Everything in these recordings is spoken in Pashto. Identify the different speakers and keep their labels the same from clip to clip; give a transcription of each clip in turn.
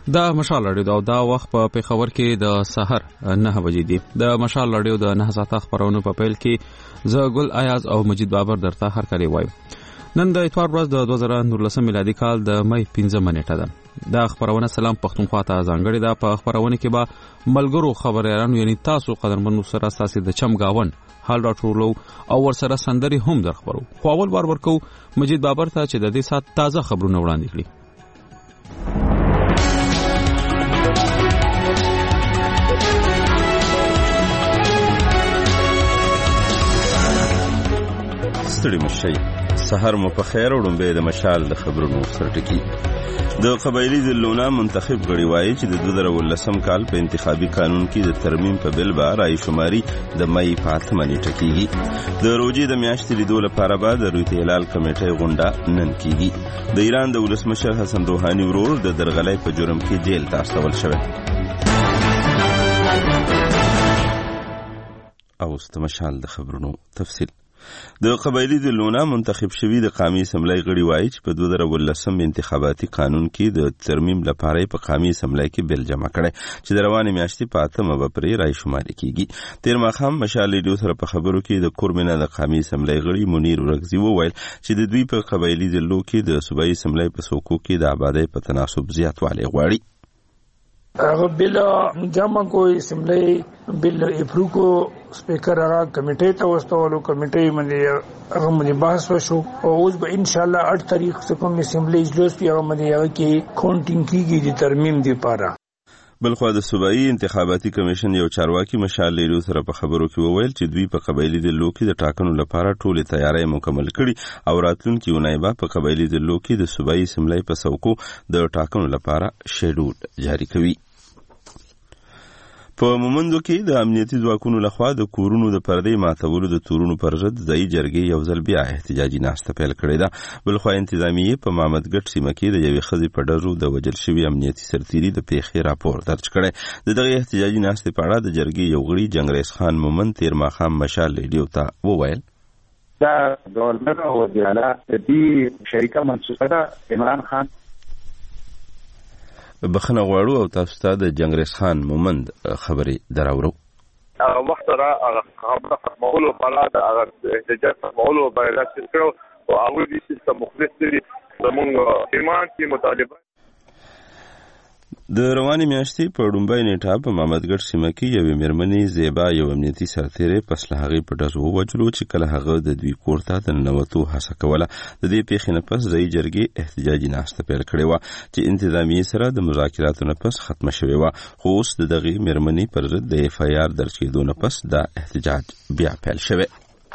Speaker 1: دا مشال رادیو دا وخت په پیښور کې د سحر 9 بجې دی. د مشال رادیو د 9 ساعته خبرونه په پیل کې زه ګل ایاز او مجید بابر درته هر کله وایم. نن د اتوار ورځ د 2019 میلادي کال د مې 15 منېټه ده. دا خبرونه سلام پښتونخوا ته ځانګړې ده. په خبرونه کې به ملګرو خبريالانو یعنی تاسو قدرمنو سره اساسي د چمګاون حال راټولو او ورسره سندري هم درخبرو. خو اول بار ورکو مجید بابر ته چې د دې سات تازه خبرونه وړاندې کړي.
Speaker 2: ستړي مشي سحر مو په خیر وړاندې د مشال د خبرونو سرټکی د قبایلی ضلعونه منتخب غړي وایي چې د 2019 کال په انتخابي قانون کې د ترمیم په بل به رای شماري د مې په 8 منېټه کېږي. د روزي د میاشتې لیدو لپاره به د رویت هلال کمیټې غونډه نن کېږي. د ایران د ولسمشر حسن روحاني ورور د درغلۍ په جرم کې جیل ته استول شوی. او استمشال د خبرونو تفصیل. د قبایلی ضلعونه منتخب شوي د قومي اسمبلی غړي وایي چې په 2019 انتخاباتي قانون کې د ترمیم لپاره په قومي اسمبلی کې بل جمع کړي چې د روانې میاشتې په 8 به پرې رای شماري کیږي. تیر ماښام مشال ریډیو سره په خبرو کې د کورمنه د قومي اسمبلی غړي منیر ورغزي وویل چې د دوی په قبایلی ضلعو کې د صوبایي اسمبلی په څوکو کې د آبادی په تناسب زیاتوالی غواړي.
Speaker 3: هغه بل جمع کوي اسمبلی بل افروکو سپیکر هغه کمیټې ته وستولو. کمیټې باندې هغه باندې بحث وشو او اوس به ان شاء الله 8 تاریخ څخه کوم اسمبلی اجلاس په هغه باندې هغه کې کاونټینګ کیږي د ترمیم لپاره.
Speaker 2: بلخو د صوبایي انتخاباتي کمیشن یو چارواکي مشال ریډیو سره په خبرو کې وویل چې دوی په قبایلی ضلعو کې د ټاکنو لپاره ټولې تیاری مکمل کړي او راتلونکي اونۍ به په قبایلی ضلعو کې د صوبایي اسمبلی په څوکو د ټاکنو لپاره شیډول جاری کوي. په مومندو کې د امنیتي ځواکونو لخوا د کورونو د پردې ماتولو د تورونو پر ضد ځای جرګې یو ځل بیا احتجاجي ناسته پیل کړې ده. بلخو انتظامیه په محمدګټ سیمه کې د یوې ښځې په ډزو د وژل شوي امنیتي سرتیري د پیښې راپور درج کړی. د دغه احتجاجي ناستې په اړه د جرګې یو غړي جنګریز خان مومند تیر ماښام مشال ریډیو ته وویل
Speaker 4: دا گورنر او وزیر اعلی د دې شریکه منسوبه ده عمران خان.
Speaker 2: بخنه غواړو او تاسو ته د جنګریز خان مومند خبرې دراورو.
Speaker 5: هغه وخت را هغه خبره ختمولو په اړه هغه احتجاج ختمولو باید چې کړو او هغه د سیستم مخالف دي زمونږ ایمان کې مطالبه.
Speaker 2: د روانې میاشتې په ډومبای نیټه په محمدګټ سیمه کې یوې میرمنې زیبا یو امنیتي سرتیری پس له هغې په ډزو ووژلو چې کله هغه د دوی کور ته د ننوتو هڅه کوله. د دې پیښې نه پس ځایي جرګې احتجاجي ناسته پیل کړې وه چې انتظامیې سره د مذاکراتو نه پس ختمه شوې وه. خو اوس د دغې میرمنې پر ضد د اف آی آر درج کېدو نه پس دا احتجاج بیا پیل شوی.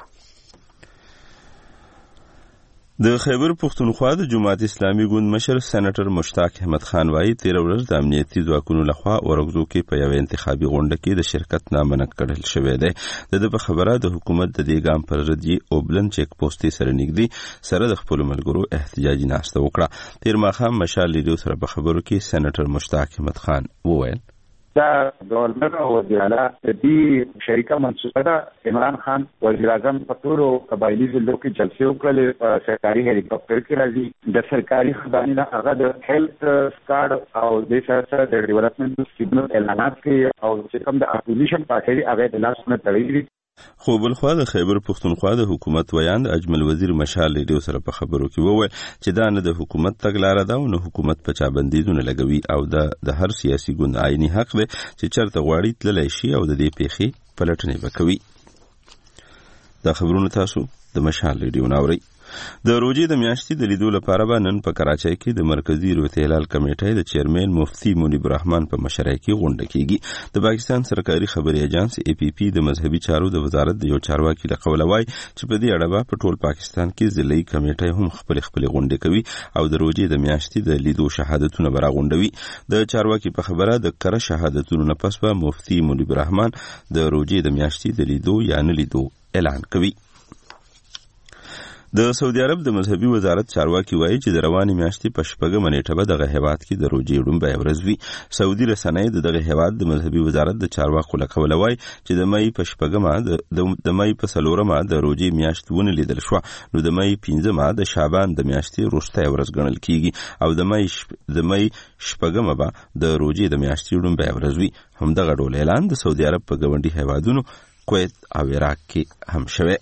Speaker 2: د خیبر پښتونخوا د جماعت اسلامي ګوند مشر سېنیټر مشتاق احمد خان وایي تیر ورځ د امنیتي ځواکونو لخوا اورګزو کې په یوه انتخابي غونډه کې د شرکت نامنع کړل شوی دی. د ده په خبره د حکومت د دې ګام پر ضد یې اوبلن چیک پوسټې سره نږدې سره د خپلو ملګرو احتجاجي ناسته وکړه. تیر ماښام مشال ریډیو سره په خبرو کې سېنیټر مشتاق احمد خان وویل
Speaker 4: دا گورنر او وزیر اعلی د دې شریکه منسوبه ده عمران خان. وزیر اعظم په ټولو قبایلی ضلعو کې جلسې وکړلې په سرکاري هلیکاپټر کې راځي. د سرکاري خزانې نه هغه د هیلث کارډ او د سره د ډیولپمنټ سکیمونو اعلانات کوي او چې کوم د اپوزیشن پارټي هغه د لاسونه تړلي.
Speaker 2: خو بلخوا د خیبر پښتونخوا د حکومت ویاند اجمل وزیر مشال ریډیو سره په خبرو کې وویل چې دا نه د حکومت تګلاره ده او نه حکومت په چا بندیزونه لګوي او د هر سیاسي ګوند عیني حق دی چې چرته غواړي تللی شي او د دې پیښې پلټنې به کوي. دا خبرونه تاسو د مشال ریډیو ناورئ. د روزي د میاشتې د لیدو لپاره به نن په کراچۍ کې د مرکزی رویت هلال کمیټې د چیرمن مفتی منیب الرحمن په مشرۍ کې غونډه کیږي. د پاکستان سرکاري خبري ایجنس ای پی پی د مذهبي چارو د وزارت د یو چارواکي له قوله وایي چې په دې اړه به په ټول پاکستان کې ضلعي کمیټې هم خپل غونډې کوي او د روزي د میاشتې د لیدو شهادتونه به راغونډوي. د چارواکي په خبره د کره شهادتونو نه پس به مفتی منیب الرحمن د روزي د میاشتې د لیدو یا نه لیدو اعلان کوي. د سعودي عرب د مذهبي وزارت چارواکي وایي چې د روانې میاشتې په 8مه نیټه به دغه هیواد کې د روژې لومړۍ ورځ وي. سعودي رسنۍ د دغه هیواد د مذهبي وزارت د چارواکو له قوله وایي چې د مې په 8مه د مې په 4مه د روژې میاشت ونه لیدل شو، نو د مې 5مه د شعبان د میاشتې وروستۍ ورځ ګڼل کیږي او د مې 8مه به د روژې د میاشتې لومړۍ ورځ وي. همدغه ډول اعلان د سعودي عرب په ګاونډي هیوادونو کویت او عراق کې هم شوی.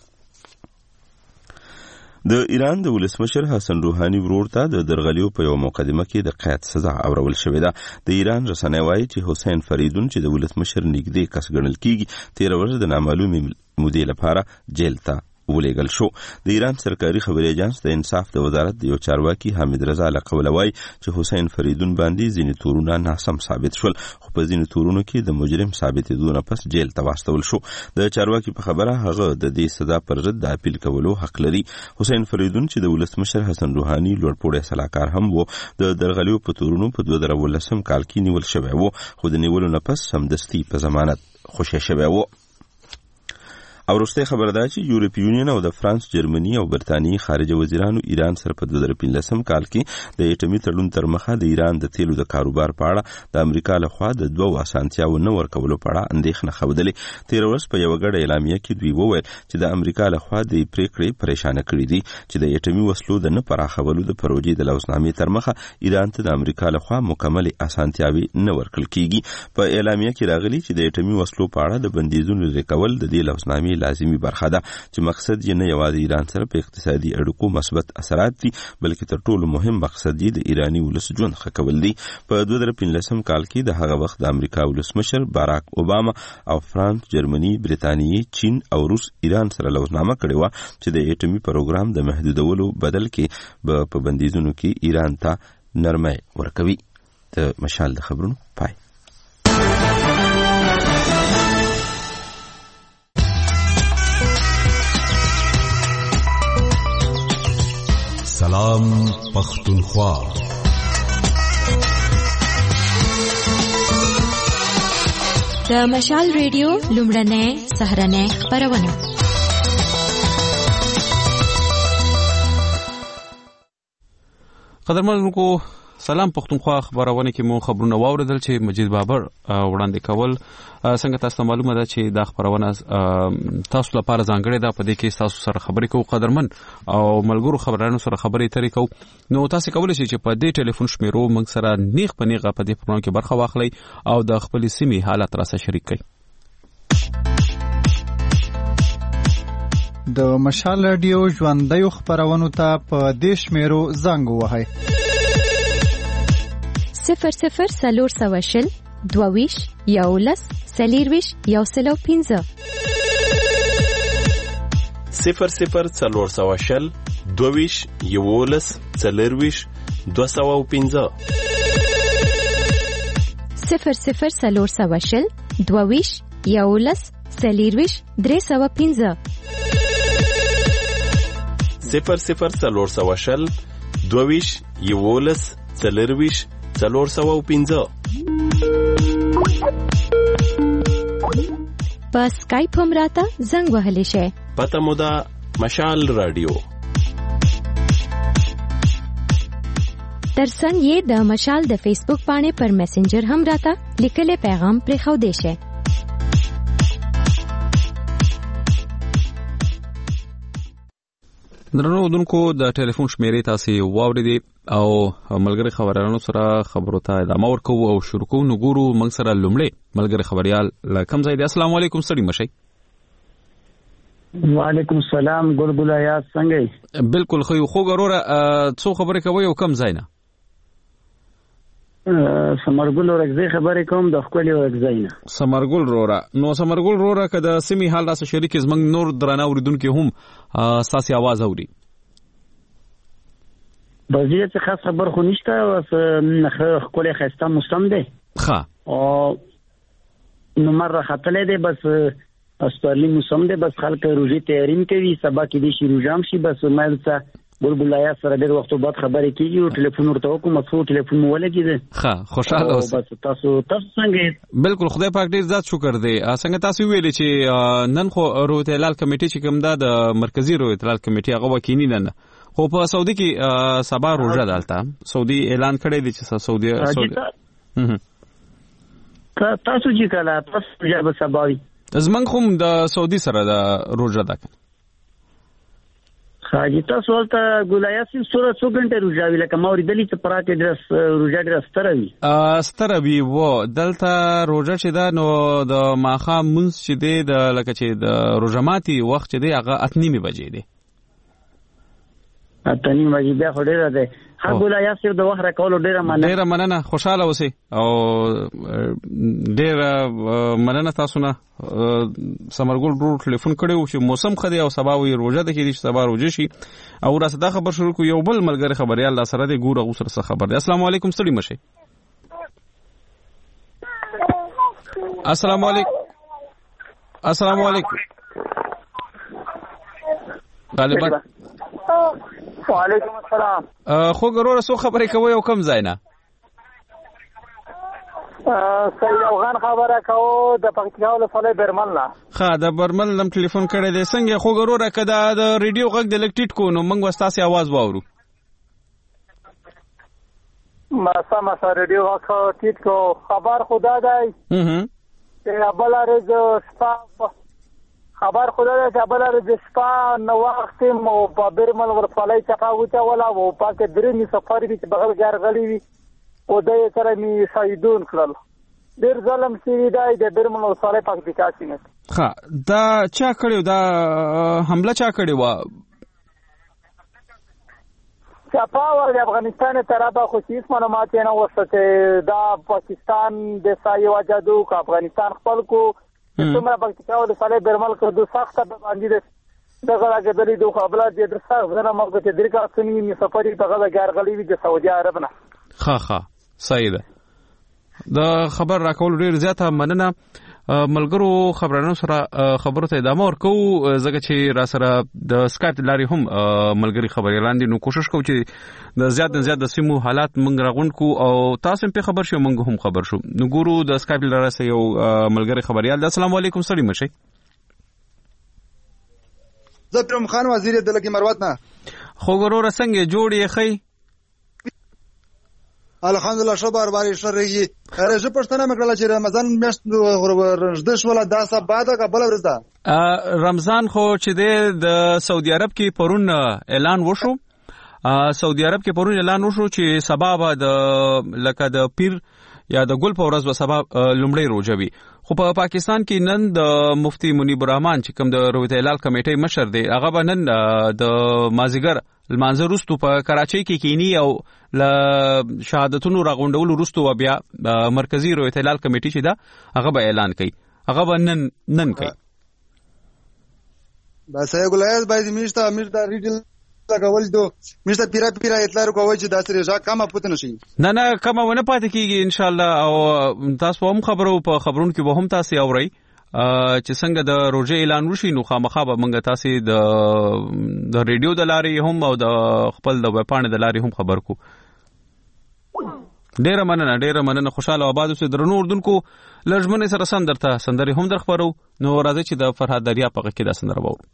Speaker 2: د ایران د ولسمشر حسن روحاني ورور ته د درغلیو په یو مقدمه کې د قید سزا اورول شوې ده. د ایران رسنۍ وایي چې حسین فریدون چې د ولسمشر نږدې کس ګڼل کیږي 13 ورځې د نامعلومې مودې لپاره جیل ته ولېږل شو. د ایران سرکاري خبري اژانس د انصاف د وزارت د یو چارواکي حامد رضا له قوله وایي چې حسین فریدون باندې ځینې تورونه ناسم ثابت شول، خو په ځینې تورونو کې د مجرم ثابتېدو نه پس جیل ته واستول شو. د چارواکي په خبره هغه د دې سزا پر ضد د اپیل کولو حق لري. حسین فریدون چې د ولسمشر حسن روحاني لوړپوړی سلاکار هم و، د درغلیو په تورونو په 2019 کال کې نیول شوی و، خو د نیولو نه پس سمدستي په ضمانت خوشی شوی و. او وروستۍ خبره ده چې یورپی یونین او د فرانس، جرمني او برتانیې خارجه وزیرانو ایران سره په 2015 کال کې د اټومي تړون تر مخه د ایران د تیلو د کاروبار په اړه د امریکا لخوا د دوه اسانتیاو نه ورکولو په اړه اندېښنه ښودلې. 13 ورځ په یو غړ اعلامیه کې دوی وویل چې د امریکا لخوا د پریکړې پریشانه کړې دي چې د اټومي وسلو د نه پراخولو د پروژې د لوزنامې تر مخه ایران ته د امریکا لخوا مکمل اسانتیاوي نه ورکړل کیږي. په اعلامیه کې راغلي چې د اټومي وسلو په اړه د بندیزونو لرې کول د دې لوزنامې لازمي برخه ده چې مقصد یې نه یوازې ایران سره په اقتصادي اړیکو مثبت اثرات دي، بلکې تر ټولو مهم مقصد یې د ایرانی ولس ژوند ښه کول دي. په 2015 کال کې د هغه وخت د امریکا ولسمشر باراک اوباما او فرانس، جرمني، برتانیې، چین او روس ایران سره لوزنامه کړې وه چې د اټومي پروګرام د محدودولو بدل کې په بندیزونو کې ایران ته نرمۍ ورکوي. د مشال د خبرونو پای.
Speaker 6: سلام پختونخوا.
Speaker 7: د مشال ریډیو لومړنۍ سهرنۍ خبرونه.
Speaker 1: قدرمنونکو سلام پختونخوا خبرونه کې مو خبرونه واوریدل چې مجید بابر وړاندې کول. څنګه تاسو معلومه ده چې دا خبرونه تاسو لپاره ځانګړې ده، په دې کې تاسو سره خبرې کوو قدرمن او ملګرو خبرانو سره خبرې ترې کوو. نو تاسو کولی شئ چې په دې ټلیفون شمیرو موږ سره نیغ په نیغه په دې پروګرام کې برخه واخلئ او د خپل سیمې حالت را سره شریک کړئ.
Speaker 8: د مشال رادیو ژوندۍ خبرونو ته په دې شمیرو زنګ ووهئ:
Speaker 7: 00 22 11 40 105
Speaker 9: 00 22 11 40 205
Speaker 7: 00 22 11 40 305
Speaker 9: 00 22 11 40 405.
Speaker 7: په سکایپ هم راته زنګ وهلی شئ.
Speaker 9: پته مو ده مشال رادیو.
Speaker 7: ترڅنګ یې د مشال د فیسبوک باندې پر میسنجر هم راته لیکلی پیغام پرېښودی شئ.
Speaker 1: درنو اودونکو د ټلیفون شمیرې تاسو واوریدي او ملګری خبرانو سره خبرو ته ادامه ورکوو او شروع کوو. نو ګورو موږ سره لومړی ملګری خبريال له کوم ځای دی. السلام علیکم ستړي مشئ.
Speaker 10: وعلیکم السلام ګلګل آیات څنګه؟
Speaker 1: بالکل خو ګوره څو خبرې کوي او کم ځای نه
Speaker 10: سمرګل ورغزي خبرې کوم د خپل ورغزي نه.
Speaker 1: سمرګل رورا نو سمرګل رورا کده سیمي حال راس شریک زمنګ نور درانه اوریدونکو هم ساسي आवाज اوري.
Speaker 10: بازیه څه خاص خبر خو نشته او خپل خسته مسلم دی.
Speaker 1: ها
Speaker 10: او نو مره خطلې دی بس استرلی مسلم دی، بس خلک روزي تیارین کوي سبا کې دي شي روزام شي، بس مالته بلبل آیا سره ډېر وخت بعد خبرې کیږي او ټلیفون ورته وکم څو ټلیفون مو ولګید
Speaker 1: ښه خوشاله اوسئ
Speaker 10: بس تاسو څنګه
Speaker 1: بالکل خدای پاک ډېر زیات شکر دی څنګه تاسو ویلي چې نن خو رویت هلال کمیټې چې کوم دا د مرکزی رویت هلال کمیټې هغه وکینی نن خو په سعودي کې سبا روزه دالته سعودي اعلان کړی دی چې سعودي
Speaker 10: تاسو چې کله تاسو بیا به سباوي
Speaker 1: زمنګ خو د سعودي سره د روزه ده
Speaker 10: حاجی تاسو ولته ګولایاسي سره څو غنټه روزاوي لکه ما ورېدلې چې پراکې درس روزا ډېر ستروي
Speaker 1: و دلته روزه چې دا نو د ماخام منځ چې دی د لکه چې د روزماتي وخت چې دی هغه 8:30 بجې دی
Speaker 10: 8:30 بجې بیا خو ډېر دی ها ګولایاسي د وخت راکولو ډېر مننه خوشاله اوسئ او ډېر مننه تاسو نه سمرګل ورو ټلیفون کړو چې موسم خدي او سبا وي روزه د کې سبا روزه شي او را صدا خبر شروع کو یو بل ملګری خبريال الله سره دی ګوره غوسر سره خبر دی السلام علیکم ستړي مشه السلام علیکم غالبا
Speaker 6: وعلیکم السلام
Speaker 1: خو ګوره سو خبرې کوي او کم ځای نه
Speaker 6: سید افغان خبره کوو د پکتیکا ولسوالۍ برمل نه
Speaker 1: ښه د برمل نم ټلیفون کړی دی څنګه خو ګوره کدا د ریډیو غږ د لکټیټ کو نو موږ وستاسي आवाज واورو
Speaker 6: ما سم سره ریډیو غږ ټیټ کو خبر خدا دی چې ابل ارز شپه خبر خدا دی چې ابل ارز شپه نو وخت مو په برمل ولسوالۍ څخه وته ولا او پاک درې سفر دي چې بغل ګرغلی وي او د سره می شهیدون کړل ډیر ظلم شوی دی د برمل ولسوالۍ پکتیکا سیمه
Speaker 1: ښه دا چا کړیو دا حمله چا کړی و
Speaker 6: چاپاور د افغانستان طرفه خو هیڅ معلومات نه وسته دا پاکستان د سایه وجدو که افغانستان خپل کو څومره پکتیکا ولسوالۍ برمل کړو سخت به باندې دغه راګدلې دوه خبره د درسه غره مګ ته درګه سنی می سفرې په غلا ګرغلی وي د سعودي عرب نه
Speaker 1: ښه صحیح ده د خبر راکول ډیر زیاته مننه ملګرو خبرانو سره خبرو ته ادامه ورکو زګه چې را سره د سکایپ لاري هم ملګری خبرې لاندې نو کوشش کوو چې د زیات د سیمو حالات موږ راغونډ کو او تاسو په خبر شو موږ هم خبر شو نو ګورو د سکایپ لاره سره یو ملګری خبريال السلام علیکم ستړي مشه
Speaker 11: زه پرم خان وزیر د لګي مروت نه
Speaker 1: خو ګورو رسنګ جوړې خي
Speaker 11: الحمدلله شبار باري شرعي رجه پښتنه مکړه چې رمضان میاشت ورځد شوله دا سبا ده قبل ورځ ده
Speaker 1: رمضان خو چې د سعودي عرب کې پرون اعلان وشو سعودي عرب کې پرون اعلان وشو چې سبا به د لکه د پیر یا د ګل په ورځ به سبا لومړی روزه وي خو په پاکستان کې نن د مفتی منیب الرحمن چې کوم د رویت هلال کمیټې مشر دی هغه به نن د مازیګر لمانځه وروسته په کراچۍ کې کینی او ل شهادتونو راغونډولو وروسته بیا مرکزی رویت هلال کمیټې چې دا هغه به اعلان کوي هغه به نن کوي
Speaker 11: بس یو ګلایز باید میشته امیر دا ریډل لګول دو میشته پیرا اطلاع کوي چې دا سره ځا کمه پته نشي
Speaker 1: نه کمه ونه پاتې کیږي ان شاء الله او تاسو هم خبرو په خبرونو کې به هم تاسو اورئ چې څنګه د روزه اعلان وشي نو خامخا به موږ تاسو د ریډیو د لارې هم او د خپل د وپاڼې د لارې هم خبر کو ډیره مننه خوشاله آباد اوسئ درنو اردوونکو لږمنې سره سندرته سندري هم در خبرو نو راځي چې د فرهاد دریا په کې د سندره وو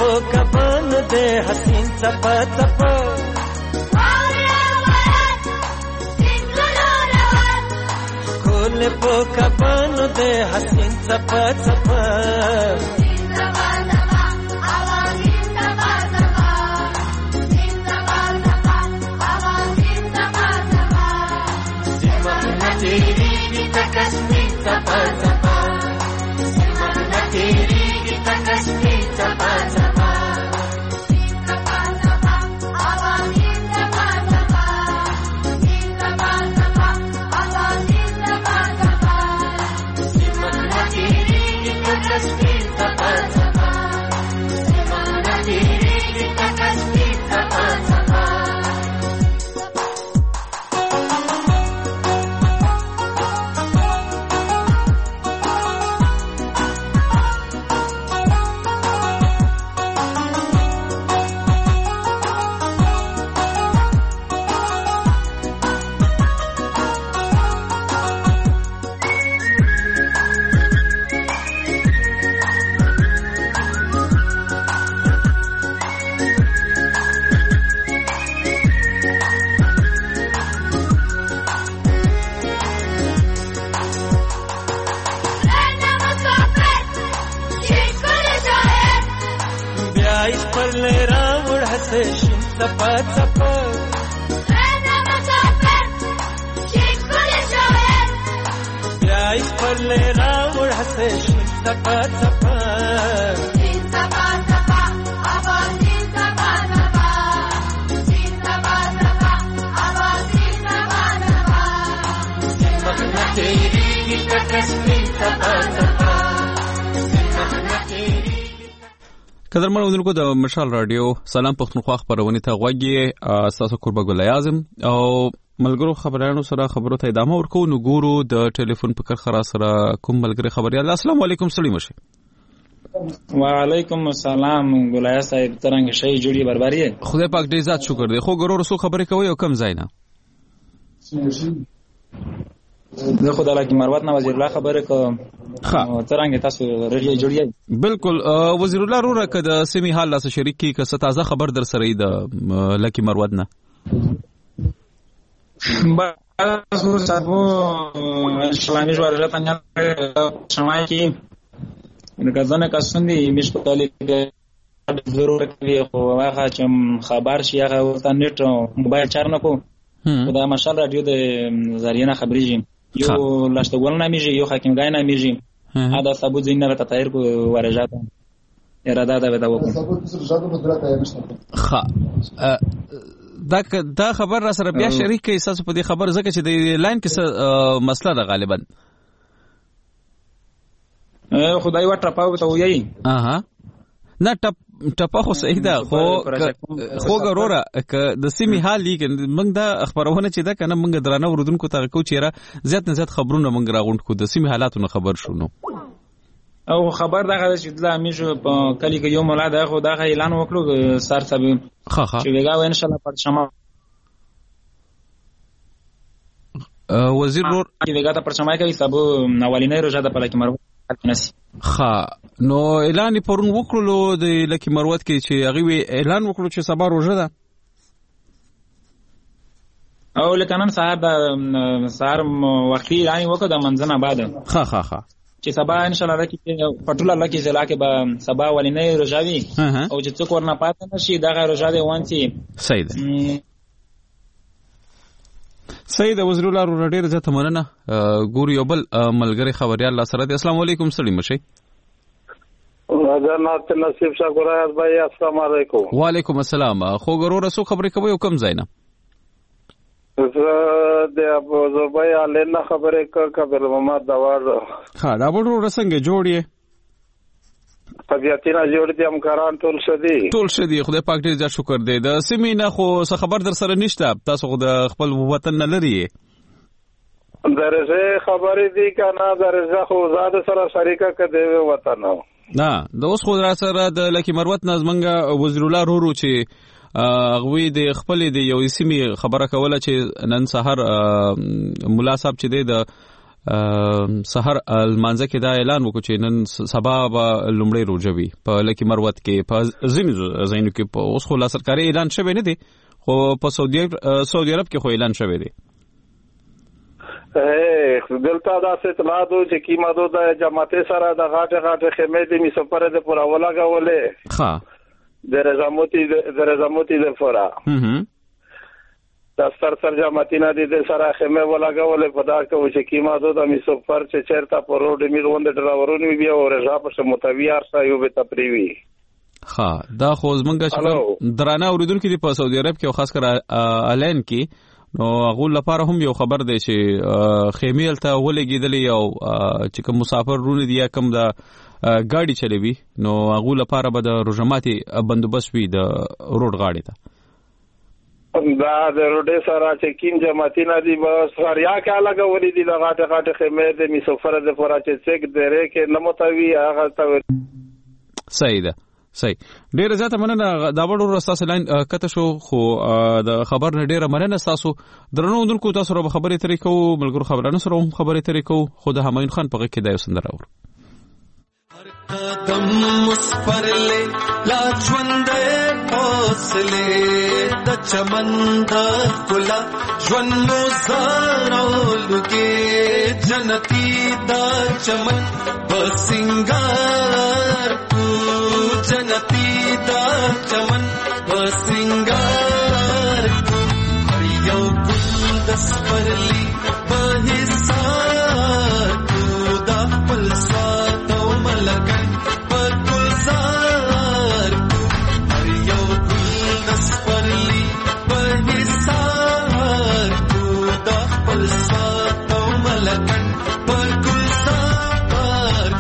Speaker 12: په کبن دې حسین څپ څپ کول په کبن دې حسین څپ څپ
Speaker 1: قدرمن اوریدونکو د مشال رادیو سلام پښتونخوا خبرونه ته غوږی تاسو قربا ګل اعظم او ملګرو خبرانو سره خبرو ته ادامه ورکو نو ګورو د ټلیفون په کرخه سره کوم ملګری خبري السلام علیکم سلیم شه
Speaker 13: وعلیکم السلام ګلای صاحب ترنګ شي جوړي بربري
Speaker 1: خدای پاک دې ذات شکر دی خو ګورو رسو خبرې کوي او کم زینا
Speaker 13: زه خدای لکه مروت نه وزیر الله خبره کوم ترنګ تاسو رډیو جوړی
Speaker 1: بالکل وزیر الله روره که د سیمې حال لاس شریک کی که تازه خبر در سره د لکی مروت نه
Speaker 13: بس صاحب اسلامي جوړه ته شمای کی نو ځنه کسندې مش په تعلق ضرورت دی خو هغه چې خبر شي هغه ورته نت موبایل چارنه کو دا مشال رادیو د زریانه خبرېږي یو لاشتګول نامیږي یو حکیمګای نامیږي دا ثبوت زین نه تطهیر کو ورجات اراده دا ودا
Speaker 1: وکړه دا خبر را سره بیا شریک کې احساس په دې خبر زکه چې د لاین کې مسله ده غالبا
Speaker 13: خدای و ټپاو ته وایي
Speaker 1: نه ټپه خو صحیح ده خو ګوره که د سیمې حال لیک موږ دا خبرونه چې دا کنه موږ درانه ورودونکو ته کو چیرې زیات نه زیات خبرونه موږ راغونډ کو د سیمې حالاتونو خبر شونو
Speaker 13: او خبر دا غواړي چې د امیشو په کلی کې یو مولا دا خو دا اعلان وکړو سر صاحب چې وګاو ان شاء الله پر شمه
Speaker 1: وزیر نور
Speaker 13: چې وګا ته پر شمه کوي سبو اولینې روزه د پلاک مرو
Speaker 1: نو اعلان پرون وکړلو د لکی مروت کې چې هغه اعلان وکړو چې سبا روزه ده
Speaker 13: او لکه نن سهار وختي اعلان وکړ د منځنه بعد چې سبا ان شاء الله کې پټوله لکی ضلع کې به سبا ولینې روزاوي او چې څوک ورنه پاتې نشي دغه روزه دی وانتي
Speaker 1: صحیح ده سید وزیر الله رو ډیر زته مننه ګور یو بل ملګری خبريال الله سره السلام علیکم سلیم مشي
Speaker 14: حضرت نصیب شاه ګورایز بھائی السلام علیکم
Speaker 1: وعلیکم السلام خو ګورو رسو خبرې کوي کم زینا
Speaker 14: د ابو زبای علنا خبرې کبر محمد داور
Speaker 1: دا وړو رسنګ جوړی
Speaker 14: طبيعتنا جوړ دي همکاران ټول شدي
Speaker 1: خدای پاک دې زړه شکر دې د سیمې نه خو څه خبر در سره نشته تاسو خو د خپل وطن نه لري
Speaker 14: درځه خبرې دي کنه درځه خو زاد سره شریکه کده وطن
Speaker 1: نه د اوس خو در سره د لکی مروت نظمنګ وزیر الله رورو چې غوی د خپل د یو سیمې خبره کوله چې نن سحر مولا صاحب چې د سحر المانځه کې دا اعلان وکړ چې نن سبا به لومړی روزه وي په لکه مروت کې په ځینو ځایونو کې اوس خو لا سرکاري اعلان شوی نه دی خو په سعودي عرب کې خو اعلان شوی دی
Speaker 14: دلته دا اطلاعات چې کیمادو د جماعت سره د غاټه خیمه د مسافر د پورا ولاګولې
Speaker 1: ها
Speaker 14: د رضامتی د فورا د سر جماعتینه د سره خیمه ولاګولې په دا کې چې کیمادو د مسافر چې چیرته په روډ میغوند ډراورونی بیا ورغه په متویار سایو به تپریوي
Speaker 1: ها دا خو زمونږ چې درانه اوریدونکو دي په سعودي عرب کې او خاص کر الین کې نو هغه لپاره هم یو خبر دی چې خیمه ته ولګیدلې او چې کوم مسافر رونه دي کوم دا ګاډي چلوي نو هغه لپاره به د روزماتي بندوبست وي د روډ غاړې ته
Speaker 14: دا د روډ سره چې کیم جماعتینه دي بس هریا کې لګولې دي د غاټه خیمه د مسافر د فورا چې څک درې کې نموتوي هغه ته
Speaker 1: صحیح ده صحیح ډیره زیاته مننه دا وړو راسته لاین کته شو خو د خبر نه ډیره مننه تاسو درنو دونکو تاسو سره خبرې ترې کوو ملګرو خبرانو سره هم خبرې ترې کوو خو د همایون خان په غږ کې دا یو سندره اورو
Speaker 12: قدم مسپرلې لا ژوندې حوصله د چمن د ګلا ژوند مو زارولږي جنتی دا چمن بسنګار جنتی دا چمن بسنګار یو ګل د سپرلی په حساب دا خپل سواد او ملکن په گلزار یو ګل د سپرلی په حساب دا خپل سواد او ملکن په گلزار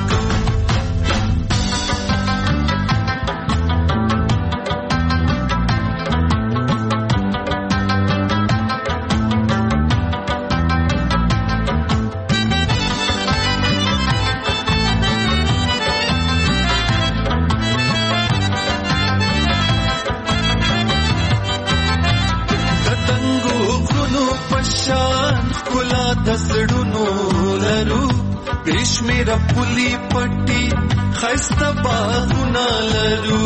Speaker 12: دسړونو لرو بشمیر پولی پټي خسته باغونه لرو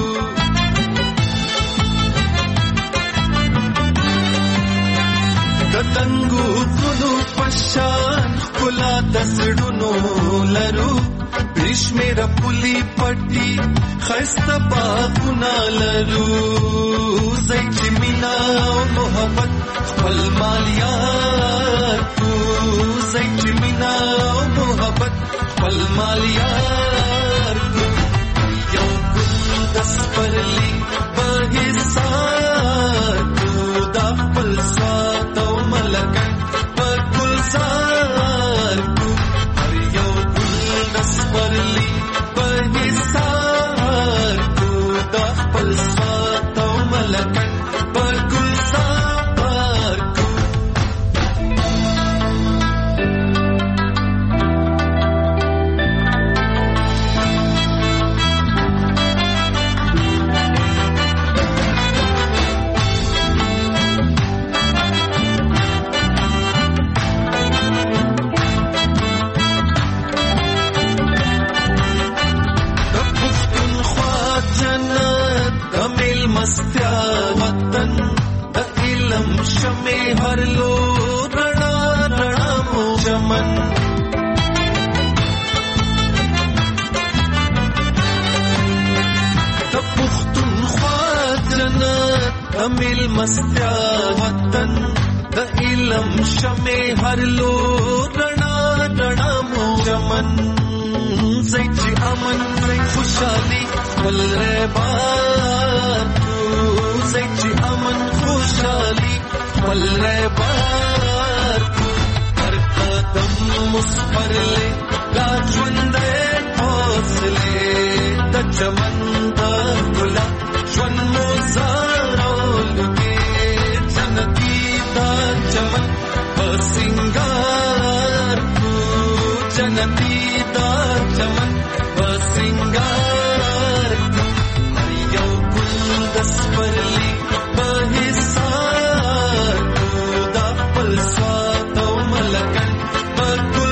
Speaker 12: دتنګو غلو پشان کلا دسړونو لرو بشمیر پولی پټي خسته باغونه لرو زې مینا او محبت خپل مالیات زې مینا او محبت خپل مالیات یو ګل د سپرلی په حساب دا خپل سواد او ملکن په گلزار یو ګل د سپرلی په حساب دا خپل سواد او ملکن په گلزار وطن د علم شمه هر لو رڼا رڼا مو چمن د پښتونخوا جنت د ملمستیا وطن د علم شمه هر لو رڼا رڼا مو چمن زې امن خوشالي ول ربات زې امن خوشالي ول ربات هر قدم مسپرلې لا ژوندې حوصله د چمن د ګلا ژوند مو زارولږي جنتی دا چمن په سنگار جنتی دا چمن په سنگار یو ګل د سپرلی په حساب دا خپل سواد او ملکن په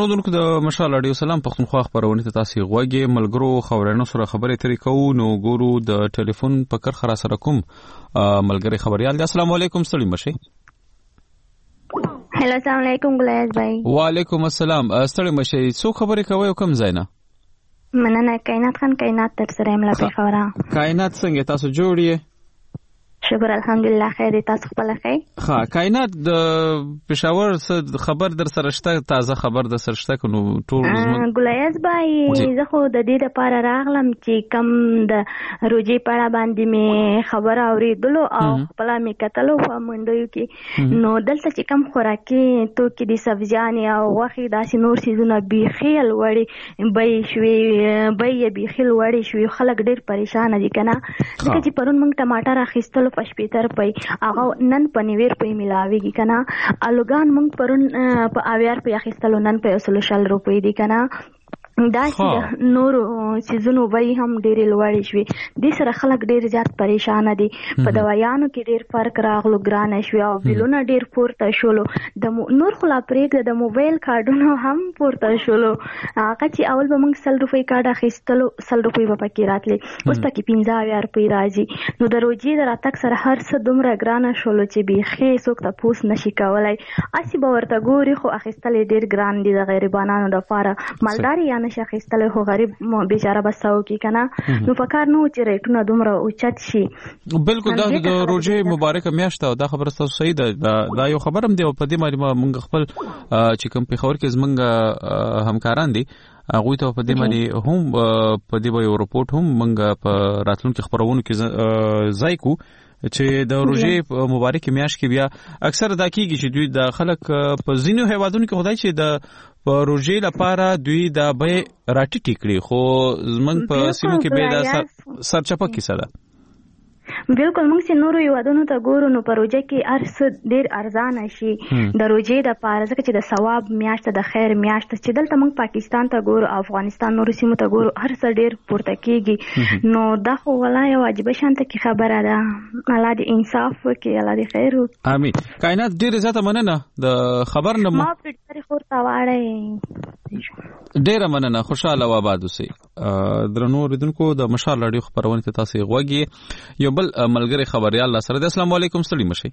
Speaker 1: درنو دونکو د مشال رادیو سلام پښتونخوا خبرونه ته تاسو غوږی ملګرو خبرونو سره خبرې ترې کوو نو ګورو د ټلیفون په کر خرا سره کوم ملګری خبريال السلام علیکم ستړي مشه
Speaker 15: هلو السلام علیکم ګلیاز بھائی
Speaker 1: وعلیکم السلام ستړي مشه څو خبرې کوي کوم زینا
Speaker 15: مننه کائنات خان کائنات تر سره مله په خبره
Speaker 1: کائنات څنګه تاسو جوړی
Speaker 15: شکر الحمدلله خیر تاسو خپل خیر
Speaker 1: ها کائنات د پېښور خبر در سره شته تازه خبر در سره شته نو ټول
Speaker 15: ګلیاز بھائی زه خو د دې لپاره راغلم چې کم د روجي پړه باندې می خبر اوریدلو او خپل می کتلو په منډیو کې نو دلته چې کم خوراکي تو کې د سبزیانې او غوښې داسې نور سيزونه بيخیل وړي بي بيخیل وړي شوی خلک ډېر پریشان دي کنه ځکه چې پرون موږ ټماټر اخیستلو پشپیتر پي هغه نن پنیویر پي ملاويږي کنه الوګان مونږ پرون په اویار پي اخیستلو نن په 100 روپۍ دي کنه دا چې نور سيزونو وای هم ډېر لوړ شي د سره خلک ډېر زیات پریشان دي په دوايانو کې ډېر فرق راغلو ګران شي او بلونه ډېر پورته شولو د نور خلا پرېګ د موبایل کارډونو هم پورته شولو هغه چې اول به موږ 100 روپۍ کارت اخیستلو 100 روپۍ په پکې راتلې اوس پکې 15000 روپۍ راځي نو د روجي د راتک سره هر څه دومره ګران شولو چې بيخي څوک ته پوس نشي کولای اسی به ورته ګوري خو اخیستل ډېر ګران دي د غریبانو لپاره مالداري نشه اخیستل خو غریب بیچاره بساو کی کنه نو فکر نو چې ریټونه دومره اوچت شي
Speaker 1: بالکل دا د روزه مبارک میاشت دا خبره تاسو صحیح ده دا یو خبرم دی په دې باندې مونږ خپل چې کوم په خبر کې زمونږ همکاران دي هغه ته په دې باندې هم په دې یو رپورت هم مونږ په راتلونکو خبرونو کې ځای کو چې د روزه مبارک میاشت کې بیا اکثر دا کیږي چې دوی د خلک په زینو هیوادونو کې خدای چې د روزه لپاره دوی د به راټی کړي خو زمنګ په سیمو کې به دا سرچپه کیسه ده
Speaker 15: بالکل موږ چې نورو یوادونو ته ګورو نو پروژه کې ارس ډیر ارزانه شي د روزه د پاره ځکه چې د ثواب میاشت د خیر میاشت چې دلته موږ پاکستان ته ګورو افغانستان نورو سیمو ته ګورو هر څه ډیر پورته کیږي نو دا خو ولای واجب شانته کی خبره ده الله دې انصاف وکړي الله دې خیر وکړي
Speaker 1: امين کائنات ډیر زیاته مننه د خبر نه
Speaker 15: ما په ډیر خورته واړی
Speaker 1: ډیر مننه خوشاله و آباد اوسئ درنو ریدونکو د مشال رادیو خبرونه ته تاسو غوږی یو بل ملګری خبريال الله سره السلام علیکم ستړي مشي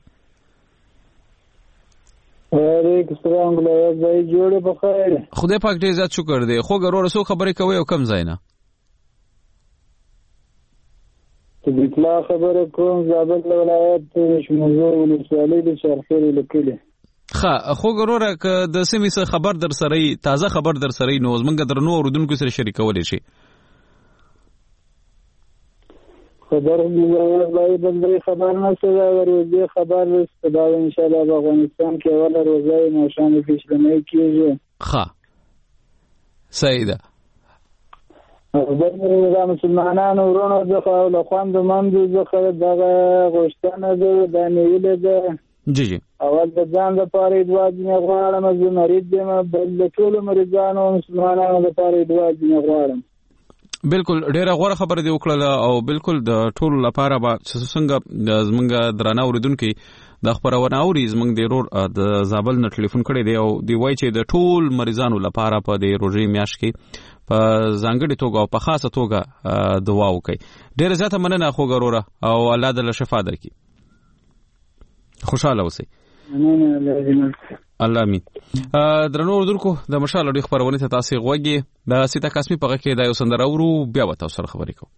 Speaker 16: وعلیکم السلام ګلایز بھائی جوړه بخیر
Speaker 1: خدای پاک دې عزت شکر دې خو ګرور سو خبرې کوي او کم ځای نه
Speaker 16: ته اطلاع خبره کوم زابل ولایت شموزور ولسوالۍ د شرخیر لیکلي
Speaker 1: خو ګوره ک د سیمې څخه خبر در سره تازه خبر در سره نو زمونږ درنو اوردونکو سره شریکول شي
Speaker 16: خبر دی بندري خبر نه څه ورته خبر دا ان شاء الله په افغانستان کې ولا روزه نو شامل فیصله کیږي
Speaker 1: ښه صحیح ده
Speaker 16: د مسلمانانو ورونو د خوند مند ځخه دغه غوښتنه ده د نیولې ده
Speaker 1: جی جی
Speaker 16: اول د ځان لپاره دعا دې غواړم زه مریض یم بل د ټول مریضانو او مسلمانانو لپاره دعا دې غواړم
Speaker 1: بالکل ډیره غوړه خبره دی وکړه او بالکل د ټول لپاره به څنګه زمونږ درانه اوریدونکو د خبرونه اوري زمونږ د رور د زابل نه ټلیفون کړی دی او دی وای چې د ټول مریضانو لپاره په د روزي میاشت کې په ځانګړي توګه او په خاصه توګه دعا وکړي ډیره زیاته مننه خو ګوره او الله دې له شفا درکړي خوشاله اوسئ الله امين درنو اردوونکو د مشال اړیخ خبرونه ته تاسو غوږی د سیتا قسمی په کې د یو سندره ورو بیا وته سره خبرې کوم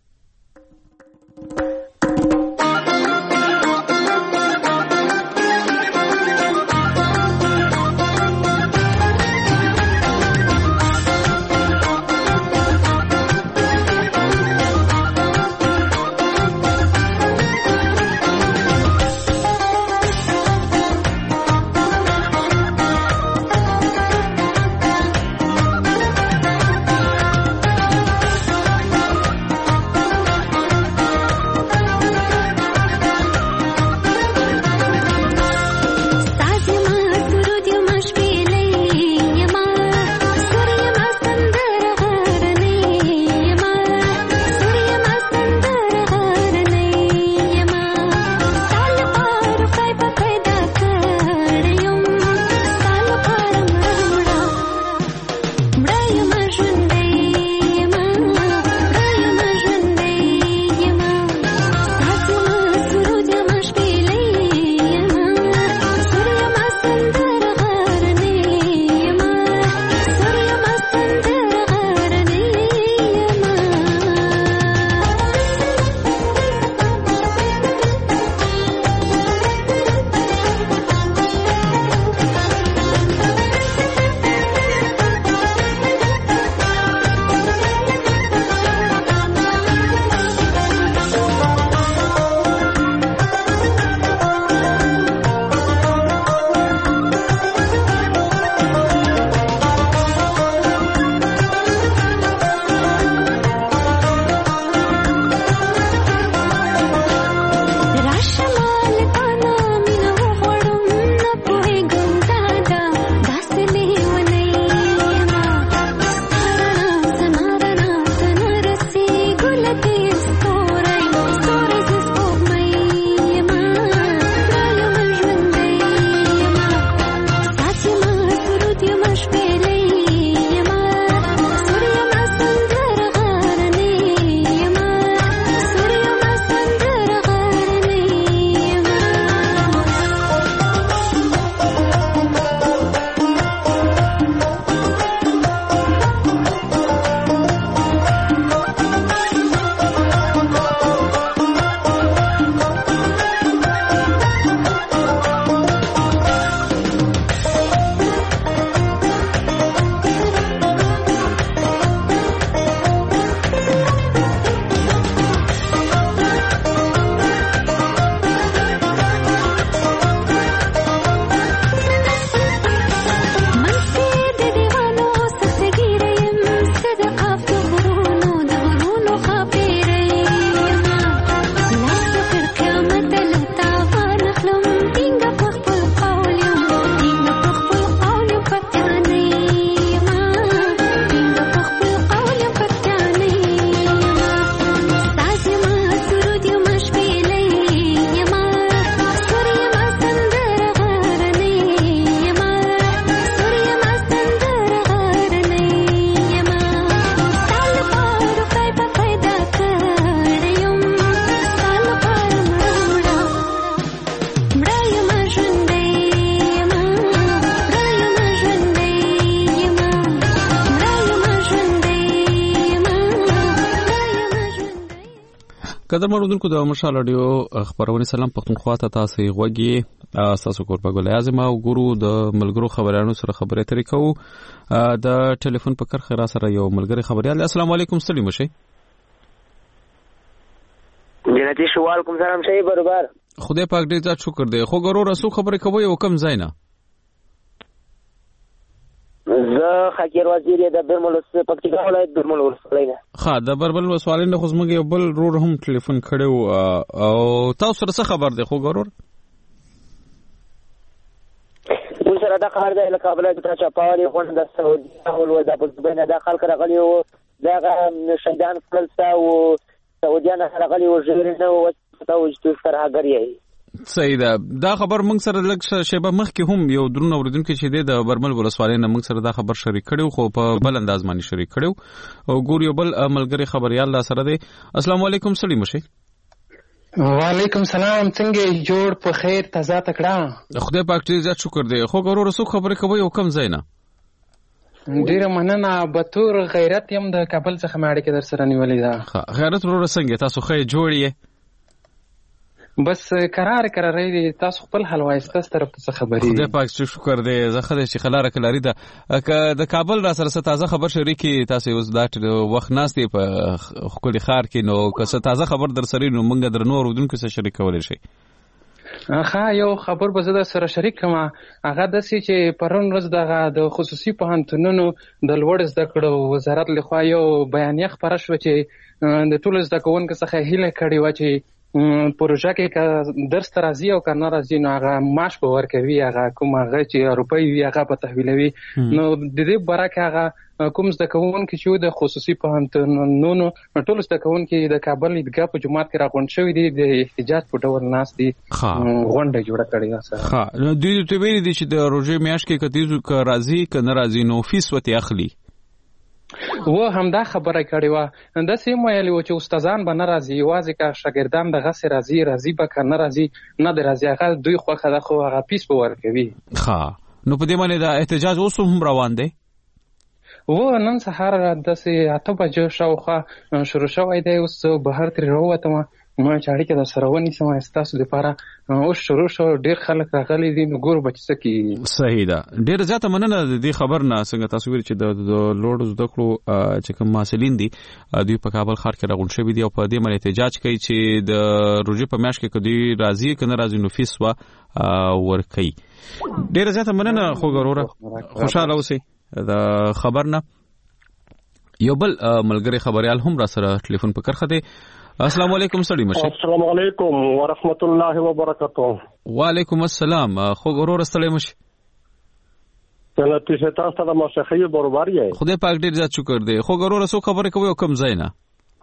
Speaker 1: قدر مړوندونکو د مشال رادیو خبرونه سلام پښتونخوا ته تاسو غوږی تاسو کور په ګل اعظم او ګورو د ملګرو خبرانو سره خبرې ترې کوو د ټلیفون په کرخه را سره یو ملګری خبريال. السلام علیکم ستړي مشه.
Speaker 17: جنتی شو علیکم سلام شي برابر.
Speaker 1: خدای پاک دې ځات شکر دی. خو ګورو رسو خبرې کوي او کم ځای نه.
Speaker 17: زه خکیر وزیر د برمل پکتیکا ولایت برمل ولسوالۍ نه.
Speaker 1: ها د برمل ولسوالۍ نه خو زموږ یو بل رور هم ټلیفون کړو او تاسو سره څه خبر دی خو ګورو؟
Speaker 17: موږ سره دا خبر دی لکه بل د چاپاوري غونډه د سعودي او د ابوظبي نه د خلک راغلي او دا شهیدان کړل او سعودیان راغلي او ژوند او توجه سره هغه
Speaker 1: صحیح ده. دا خبر موږ سره لږ شیبه مخکې هم یو درون اوریدونکو چې د برمل ولسوالۍ نه موږ سره دا خبر شریک کړو خو په بل انداز باندې شریک کړو او ګور یو بل ملګری خبريال لا سره دی. السلام علیکم سړي مشه.
Speaker 18: وعلیکم سلام څنګه جوړ په خیر تازه تکړه
Speaker 1: خدای پاک دې زیات شکر دی. خو ګورو رسو خبرې کوي او کم ځای نه.
Speaker 18: ډیره مننه بطور غیرت يم د کابل څخه ماړه کې در سره نیولې ده.
Speaker 1: غیرت ورو څنګه تاسو خې جوړی
Speaker 18: بس قرار دی تاسو خپل حل وایسته طرف ته خبرې.
Speaker 1: خدای پاک شکر دی. زه خدای چې خلاره کلاري ده که د کابل را سره تازه خبر شریکي تاسو اوس دا وخت ناستې په خپل خار کې نو که څه تازه خبر در سره نو موږ درنو ورودونکو سره شریک کولای شي.
Speaker 18: یو خبر به زه سره شریک کوم هغه د سې چې پرون ورځ د خصوصي پوهنتونونو د لوړ زده کړو وزارت لخوا یو بیانیه خبره شو چې د ټولو زده کوونکو څخه هیله کړې و چې پروژه کې که درس ته راځي او که نه راځي نو هغه معاش به ورکوي هغه کوم هغه چې روپۍ وي هغه به تحویلوي. نو د دې برعکس هغه کوم زده کوونکي چې د خصوصي پوهنتونونو ټول زده کوونکي د کابل عیدګاه په جومات کې راغونډ شوي دي د احتجاج په ډول ناست دي غونډه جوړه کړې ده سره.
Speaker 1: نو دوی ته ویلي دي چې د روژې میاشت کې که راځي که نه راځي نو فیس ورته اخلي.
Speaker 18: و همدا خبره کړې وه د سیم ویلي و چې استادان به نه راځي یوازې که شاګردان دغسې راځي به که نه راځي نه د راځي هغه دوی خوښه ده خو هغه فیس به ورکوي.
Speaker 1: نو په دې باندې دا احتجاج اوس هم روان دی؟
Speaker 18: و نن سهار داسې 8 بجو شاوخوا شروع شوی دی. اوس بهر ترې راووتم ما چې اړیکه در سره ونیسم ستاسو لپاره اوس شروع شو ډېر خلک راغلي دي نو ګورو به چې څه کېږي.
Speaker 1: صحیح ده. ډېره زیاته مننه د دې خبر نه څنګه تاسو ویل چې د لوړو زده کړو چې کوم محصلین دي دوی په کابل ښار کې راغونډ شوي دي او په دې باندې احتجاج کوي چې د روژې په میاشت کې که دوی راځي که نه راځي نو فیس ورکوي. ډېره زیاته مننه خو ګوروره خوشحاله اوسئ د خبر نه. یو بل ملګری خبريال هم را سره ټلیفون په کرخه دی. السلام علیکم سړي مشه.
Speaker 19: السلام علیکم ورحمت الله وبرکاته.
Speaker 1: وعلیکم السلام. خو ګورور ستړي مشه.
Speaker 19: څنګه چې تاسو د مشخې برابر یې.
Speaker 1: خدای پاک دې زیات شکر دی. خو ګورور سو خبره کوي او کم ځای نه.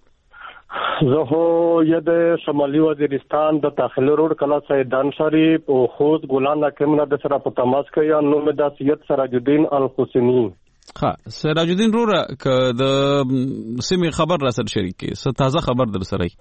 Speaker 19: زه هو د شمالي وزیرستان د داخلي روډ کلا سیدان شریف او خود ګلان حکیمه د سره په تماس کې نو مې د سید سراج الدین الحسینی.
Speaker 1: سراج الدین روره که د سیمې خبر را سره شریک کې څه تازه خبر در سره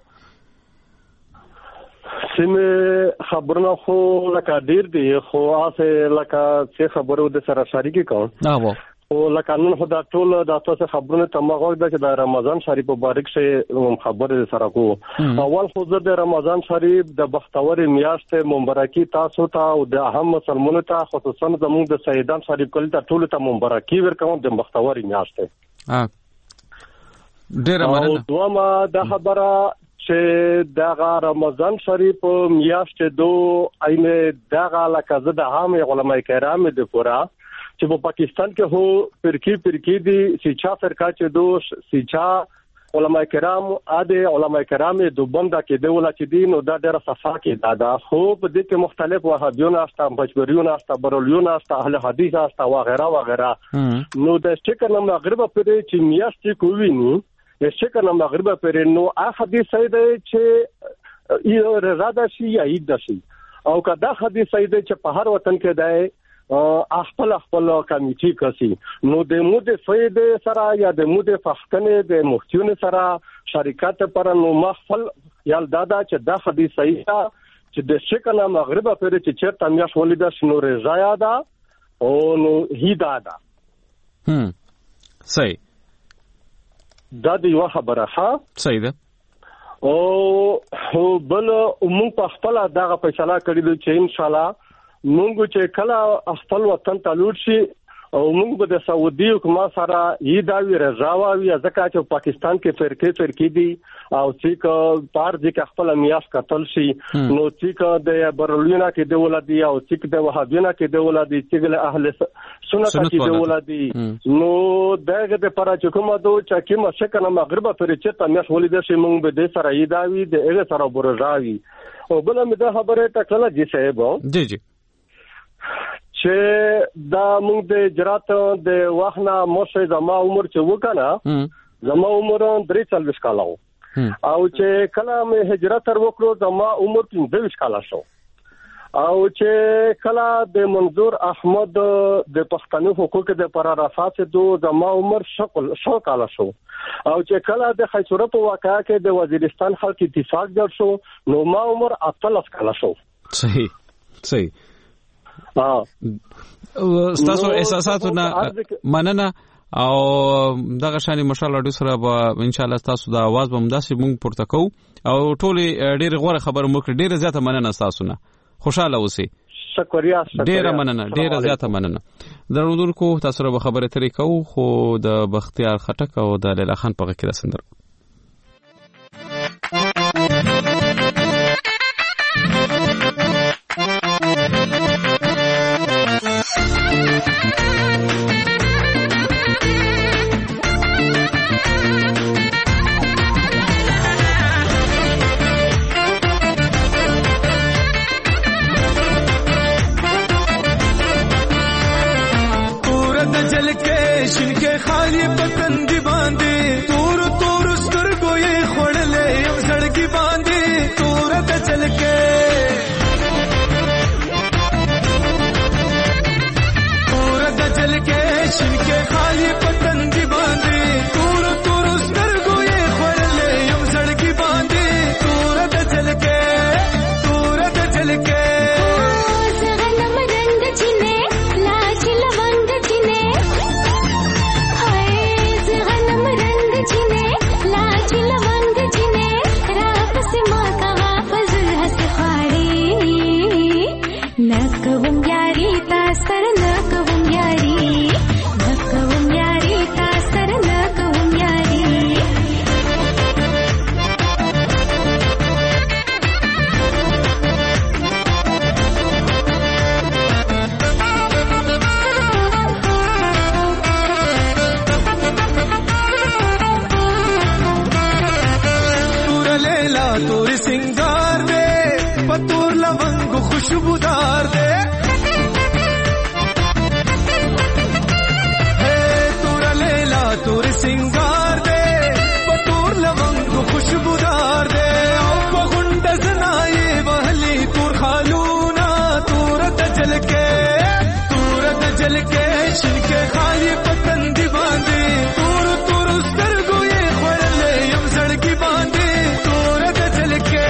Speaker 19: سیمې خبرونه خو لکه ډیر دي خو اسه لکه څه خبرو د سره شریک کوم او لکه نن خو دا ټول د تاسو خبرونه تمغه ده چې د رمضان شریف مبارک شه خبره سره کو. اول خو د رمضان شریف د بختور میاشت مبارکي تاسو ته او د اهم مسلمانانو ته خصوصا زموږ د سیدان شریف کول ته ټول ته مبارکي ورکوم د بختور میاشت.
Speaker 1: ډیره مننه.
Speaker 19: دوما د خبره چې دغه رمضان شریف میاشت دو اینه دغه لکه زه د عام علماء کرام د پورا چې په پاکستان کې هو فرقي دي سیچا فرقه چې دو سیچا علماء کرام اده علماء کرام دوبنده کې دی ولا چې دین او دا ډېر صفه کې دا خو په دې کې مختلف وهابیون استا بچبریون استا برولیون استا اهل حدیث استا وغیرہ نو د شکل مغرب پرې چې میاشتې کوي نو د شکل مغرب پرې نو حدیث دی چې یو رضا ده شي یا عید ده شي او کدا حدیث دی چې په هر وطن کې دی خپل کمیټي کسي نو د مود فید سره یا د مود فختنه د مفتیون سره شریکت پر نو مخفل یال دادا چې دا حدیث صحیح چې د شکل مغرب پرې چې چرته میاش ولیدا شنو رضا ده او نو هیدا ده
Speaker 1: صحیح
Speaker 19: دا دی یو خبره ها
Speaker 1: صحیح ده.
Speaker 19: او بل موږ په خپل دغه فیصله کړی چې ان شاء الله موږ چې کله خپل وطن ته لوټ شي او موږ به د سعودي حکومت سره یی دا وی رضاوي ځکه چې پاکستان کې فرقې دي او چې پار چې خپل میاس قتل شي نو چې د برلوینا کې د ولادي او چې د وهابینا کې د ولادي چې له اهل سنت کې د ولادي نو دغه د پر حکومت چې کوم شکنه مغرب پر چې تاسو ولید شي موږ به د سره یی دا وی د هغه سره برزاوي او بل مې دا خبره ټکله جی صاحب
Speaker 1: جی
Speaker 19: چې دا موږ د جرات د واخنا موشه زما عمر چې وکنه زما عمر 43 کال او چې کله مې هجرت تر وکړو زما عمر 23 کال شو او چې کله د منظور احمد د پښتنو حقوق د پرارافات دو زما عمر 100 کال شو او چې کله د خیسوره په واقعا کې د وزیرستان خلک اتفاق جوړ شو نو ما عمر 18 کال شو.
Speaker 1: صحیح ستاسو احساساتونه مننه او دغه شانی مشال اډو سره به ان شاء الله تاسو د आवाज به مداسې مونږ پورته کوو او ټول ډېر غوړه خبر مو کړ ډېر زیاته مننه تاسو نه خوشاله اوسئ.
Speaker 19: شکریا
Speaker 1: ډېر مننه ډېر زیاته مننه درودونکو تاسو سره خبره ترې کوو خو د بختیار خټک او د لیلا خان په غږ کې رسندر
Speaker 12: شنکه خالی پتن دی باندې تور تور سترګو یې خړلې یم سړکی باندې تور د چلکه شنکه خالی پتن دی باندې تور تور سترګو یې خړلې یم سړکی باندې تور د چلکه खुशबूदार दे तोरा लेला तोर सिंगार दे पतोर लवंग खुशबूदार दे गुंड जनाए बहली तोर खालूना तोरत जल के शिनके खाली पतन दी बांधे तोर तोर उस्तर गोये खड़ले यम सड़की बांधे तोरत जल के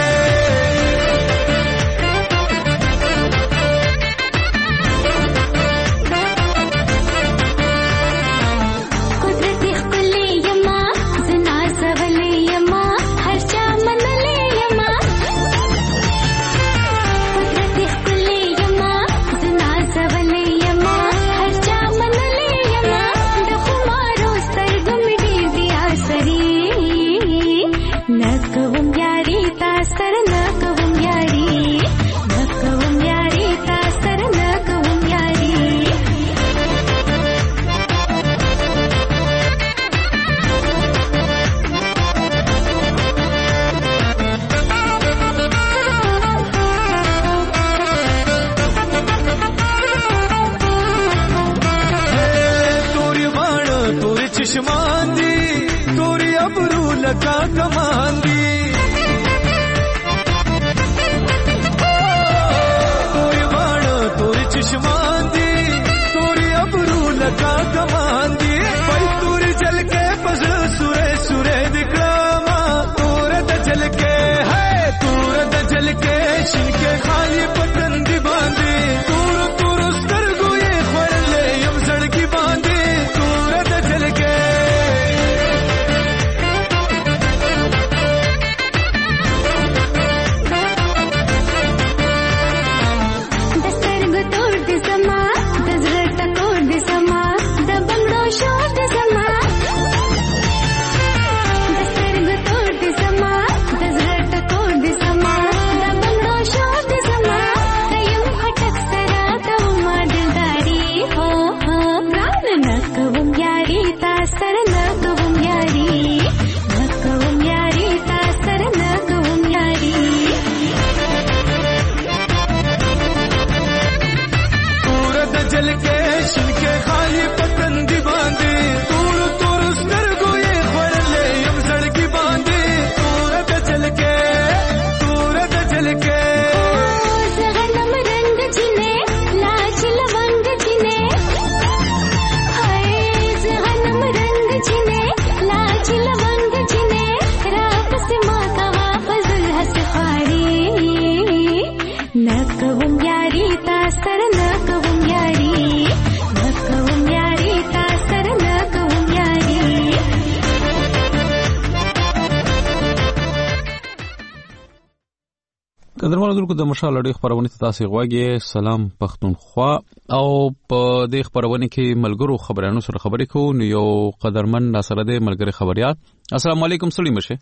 Speaker 1: قدرمنو دلته د مشال اړې خبرونه تاسو غواګي سلام پښتونخوا او په دې خبرونه کې ملګرو خبرانو سره خبرې کوو نو یو قدرمن ناصر دې ملګری خبريال السلام علیکم سړي مشه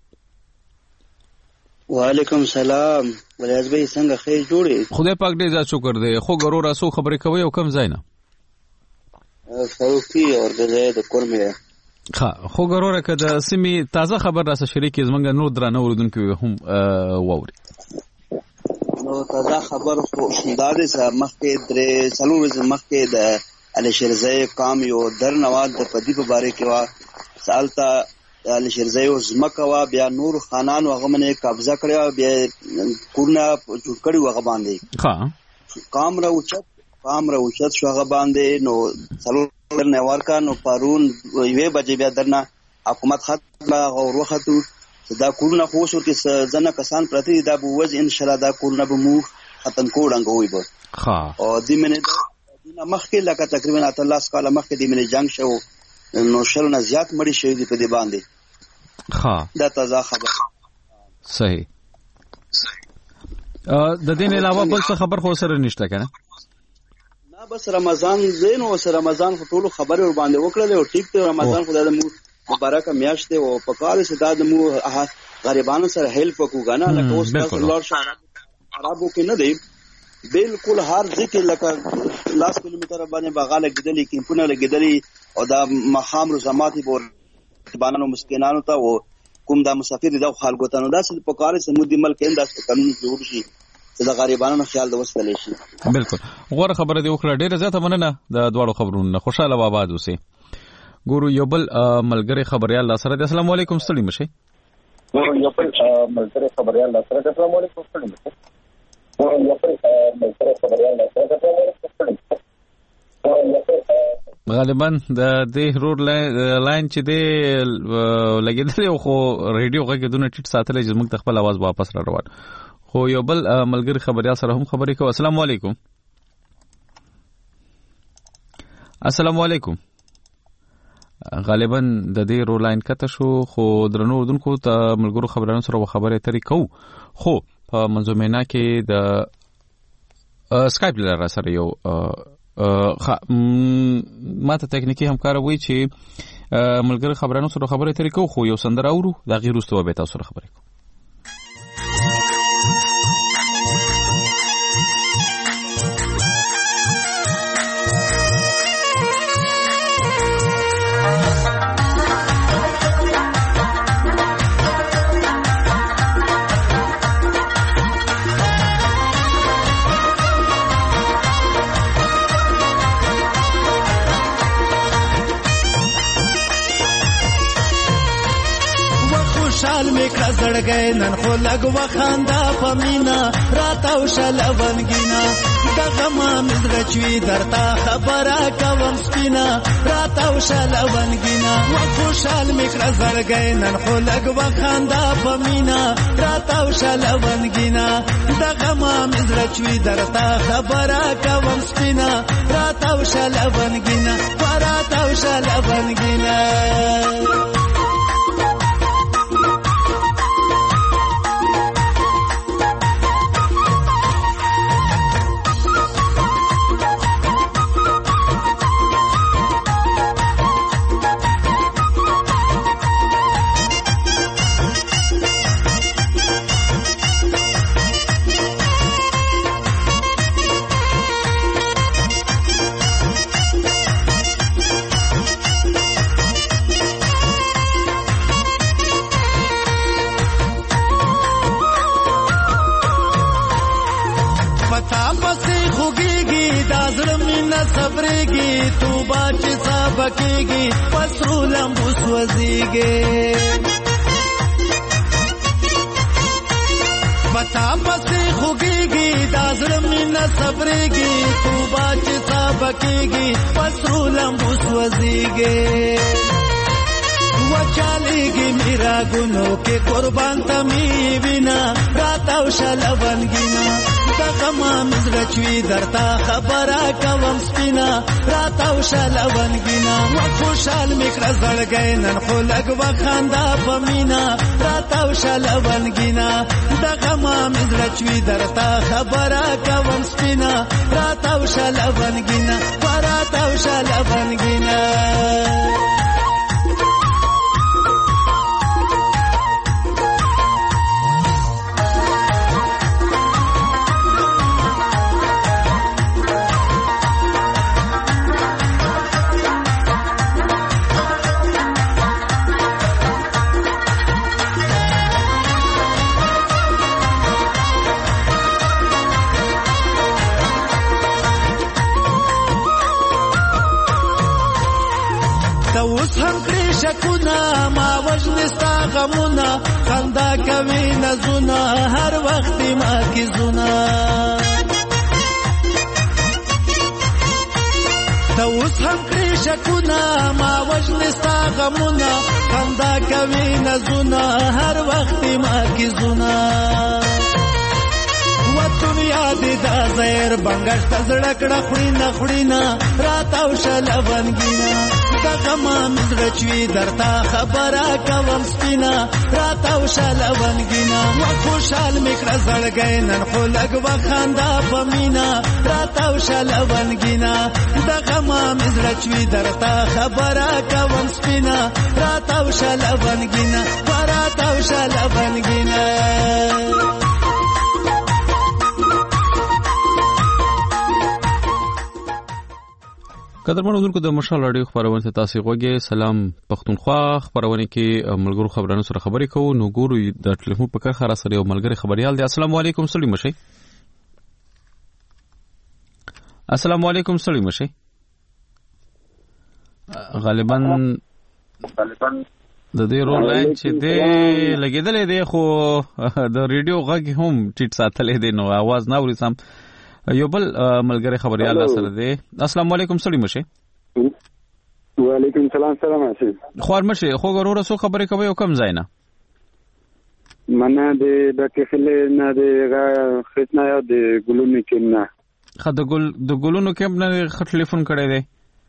Speaker 20: وعلیکم السلام ولیاز بھائی څنګه خیر جوړې
Speaker 1: خدای پاک دې زړه شکر دې خو ګرو راسو خبرې کوي او کم ځای نه
Speaker 20: فروخي او د کورمه
Speaker 1: ها خو ګرو راکه د سیمې تازه خبر راسه شریک زمنګ نور درانه اوردونکو هم ووري
Speaker 20: نو تازه خبر خو دادې سره مخکې درې څلور مخکې د علي شیرزای قام یو درنواد د پدی په باره کې وا سالتا علي شیرزای او زمکه وا بیا نور خانان هغه منه قبضه کړی بیا کورنا جوړ کړی هغه باندې
Speaker 1: ها
Speaker 20: قام راوچت شو هغه باندې نو څلور نوار کا نو پرون یوه بجې بیا درنه حکومت خط لا غور وختو دا کورونه خو شو کې ځنه کسان پرتی دا بوز ان شاء الله دا کورونه به مو ختم کوړنګوي به
Speaker 1: ها
Speaker 20: او د منه مخکې لکه تقریبا 13 کال مخکې د منه جنگ شو نو شل نه زیات مړي شوی دی په دې باندې
Speaker 1: ها
Speaker 20: دا تازه خبر
Speaker 1: صحیح د دې علاوه بل څه خبر خو سره نشته کنه
Speaker 20: نه بس رمضان زین او رمضان په ټولو خبر ور باندې وکړل او ټیک ته رمضان خدای دې مو مبارکه میاشت او په کال سره د مو غریبانو سره هیلپ وکړو نه لکه اوس تاسو لور عربو کې نه دی بالکل هر ځکه لکه لاس کیلومتر باندې بغاله گدلې کیمپونه لګیدلې او دا مخام رزماتي بور بانانو مسکینانو ته او کوم دا مسافر دا خلکو ته نو دا څه په کار سمو د ملک انداز قانون جوړ شي چې د غریبانو خیال د وسلې شي
Speaker 1: بالکل غوړه خبره دی وکړه ډیره زیاته مننه د دواړو خبرونو خوشاله و آباد اوسئ ګورو یو بل ملګری خبريال الله سره السلام علیکم ستړي مشه
Speaker 21: ګورو یو بل ملګری خبريال الله سره السلام علیکم ستړي مشه ګورو یو بل ملګری خبريال الله سره السلام علیکم ستړي مشه
Speaker 1: غالبا د دې روډ لاین چې دی لګیدل خو ریډیو غږ دونه ټیټ ساتل چې موږ خپل आवाज واپس را روان خو یو بل ملګری خبريال سره هم خبرې کوو السلام علیکم السلام علیکم غالبا د دې رو لاین کته شو خو درنو اردوونکو ته ملګرو خبرانو سره خبرې ترې کوو خو په منځومېنا کې د سکایپ لاره سره یو ماته تکنیکی همکار وای چې ملګری خبرانو سره خبرې ترې کوو خو یو سندره اورو دا غیر واستو به تاسو سره خبرې کوو
Speaker 12: شال میکړه زړګې نن خو لګ وخاندا پمینا راتاو شل ونګینا دغه ما مزرچوي درتا خبره کوم سپینا راتاو شل ونګینا خو شال میکړه زړګې نن خو لګ وخاندا پمینا راتاو شل ونګینا دغه ما مزرچوي درتا خبره کوم سپینا راتاو شل ونګینا راتاو شل ونګینا صبرېږي تو باچ صابکېږي پسرو لمبو سوځيږي بتا پسې خوږيږي دا زړه مینه صبرېږي تو باچ صابکېږي پسرو لمبو سوځيږي وچالېږي میرا ګونو کې قربان ته می وینا راتاو شل ونګینا دغه ما مزړچوي درتا خبره کوم سپینا راتاو شلونګینا و خوشحال میکړه زړګی نن خو لګ وخاندا پمینا راتاو شلونګینا دغه ما مزړچوي درتا خبره کوم سپینا راتاو شلونګینا راتاو شلونګینا اوس هم کړی شکونه ما وژنې ستا غمونه خندا کوي نظونه هر وخت ما کیزونه ته اوس هم کړی شکونه ما وژنې ستا غمونه خندا کوي نظونه هر وخت ما کیزونه دنیا دې دا زهر بنګشت زړه کړه خړینا راتاو شلونګینا دغه ما مزړچوي درتا خبره کوم سپینا راتاو شلونګینا و خوشحال میکړه زړګی نن خو لګ وخاندا پمینا راتاو شلونګینا دغه ما مزړچوي درتا خبره کوم سپینا راتاو شلونګینا راتاو شلونګینا
Speaker 1: قدرمن اوردونکو د مشال رادیو خبرونه ته تاسو غوږی سلام پښتونخوا خبرونه کې ملګرو خبرانو سره خبرې کوو نو ګورو د ټلیفون په کار خاص سره یو ملګری خبريال دی السلام علیکم سړی مشي السلام علیکم سړی مشي غالبا د دې رول لاین چې دی لګیدلې دی خو د ریډیو غږ هم ټیټ ساتلې دی نو आवाज نه اوري سم یو بل ملګری خبريال سره دی السلام علیکم سړی مشه
Speaker 3: وعلیکم السلام سلام علیکم
Speaker 1: خوار مشه خو غروره سو خبرې کوي او کم ځای نه
Speaker 3: منه د کفله نه د ختنه یا د ګلونو کې نه
Speaker 1: خد ګلونو کې نه ټلیفون کړی دی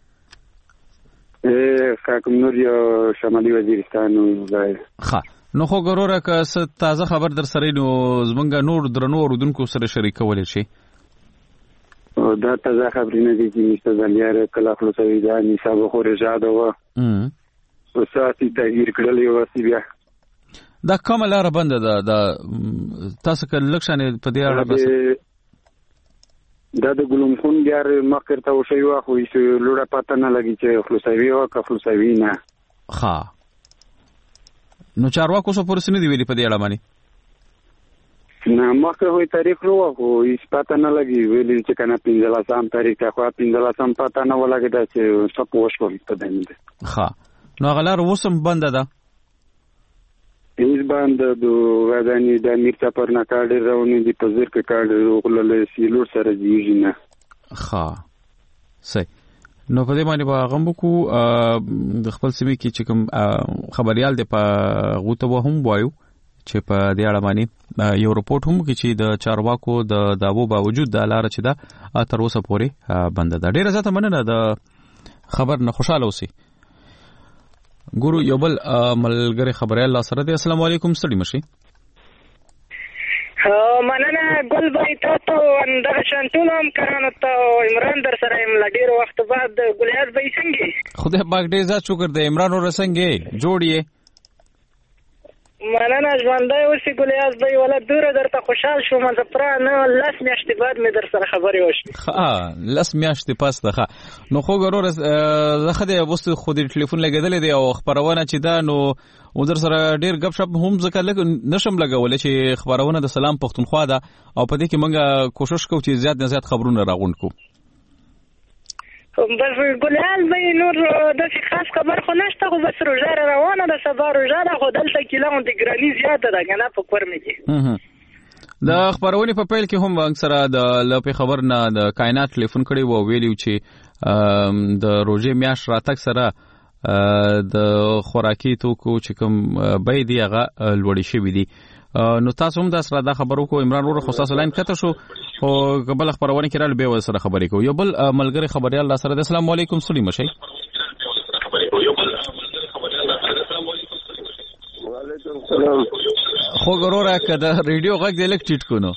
Speaker 3: حاکم نور یو شمالي وزیرستان ځای
Speaker 1: نو خو غروره که تازه خبر در سره نو زمونږ نور درنو اوردونکو سره شریکول شي
Speaker 3: دا تازه خبرونه دي چې مستر زلیار کله خلاصوي دا نصاب خو رجاده و او ساتي تغییر کړل یو سی بیا
Speaker 1: دا کومه لار بنده ده تاسو کله لکشنه په دې اړه بس
Speaker 3: دا د ګلوم خون ګار مخکې ته وشي وا خو یې لوړه پته نه لګي چې خلاصوي او که خلاصوي نه
Speaker 1: ها نو چارواکو سو پرسنه دی ویلي په دې اړه باندې
Speaker 3: نه مخکې وې تاریخ نو خو هیڅ پته نه لګي ویلي چې کنه 15 تاریخ ته خو 15 پته نه ولګي دا چې څه پوښول په دې نه
Speaker 1: ها نو غلار وسم بنده ده
Speaker 3: هیڅ بند د غزاني د میرته پر نه کاډ راونی دی په زیر کې کاډ وغلل سیلور سره دیږي نه
Speaker 1: ها صحیح نو په دې باندې غم کو د خپل سیمه کې چې کوم خبريال دی په غوته هم وایو چې په دې اړه باندې یو رپورت هم کې چې د چارواکو د داوو باوجود د لار چې دا تر اوسه پورې بند ده ډیره زیاته مننه د خبر نه خوشاله اوسئ ګورو یو بل ملګری خبره الله سره دی السلام علیکم ستړي مشي
Speaker 22: مننه ګل بای تاسو اندر شانتولم کارانو ته عمران در سره ډیر وخت بعد ګلیاز بای څنګه
Speaker 1: خدای پاک ډیر زړه شکر دی عمران ور څنګه جوړیه
Speaker 22: مننه ژوندۍ اوسې ګلیاز بای ولا دوره درته خوشحال شوم زپرا نه لاس میاشتې بعد مې در سره خبرې وشوې
Speaker 1: لاس میاشتې پس ده نو خو ګورو زه خدای وست خو دې ټلیفون لګیدل دی او خبرونه چې دا نو در سره ډیر غب شپ هم ځکه نشم لګول چې خبرونه د سلام پښتونخوا ده او په دې کې موږ کوشش کوو چې زیات نه زیات خبرونه راغونډ کو
Speaker 22: بس ګلیاز به نور د خاص خبر خو نشته خو بس روزه روانه ده سبا روزه ده خو دلته کیلو د ګرانی زیاته ده کنه په کور مې دي
Speaker 1: د خبرونه په پیل کې هم اکثره د لپاره خبر نه د کائنات ټلیفون کړي وو ویلیو چې د روزه میاش راتک سره د خوراکي توکو چې کوم بې دی هغه لوړی شوی دی نو تاسو هم دا سره دا خبرو کو عمران ورو خو تاسو لاین کته شو او قبل خبرونه کړل به ول سره خبرې کو یو بل ملګری خبريال سره السلام علیکم سلیم شي
Speaker 4: وعلیکم السلام
Speaker 1: خو ګورورا کده ریډیو غږ دې لک ټیټ کو نو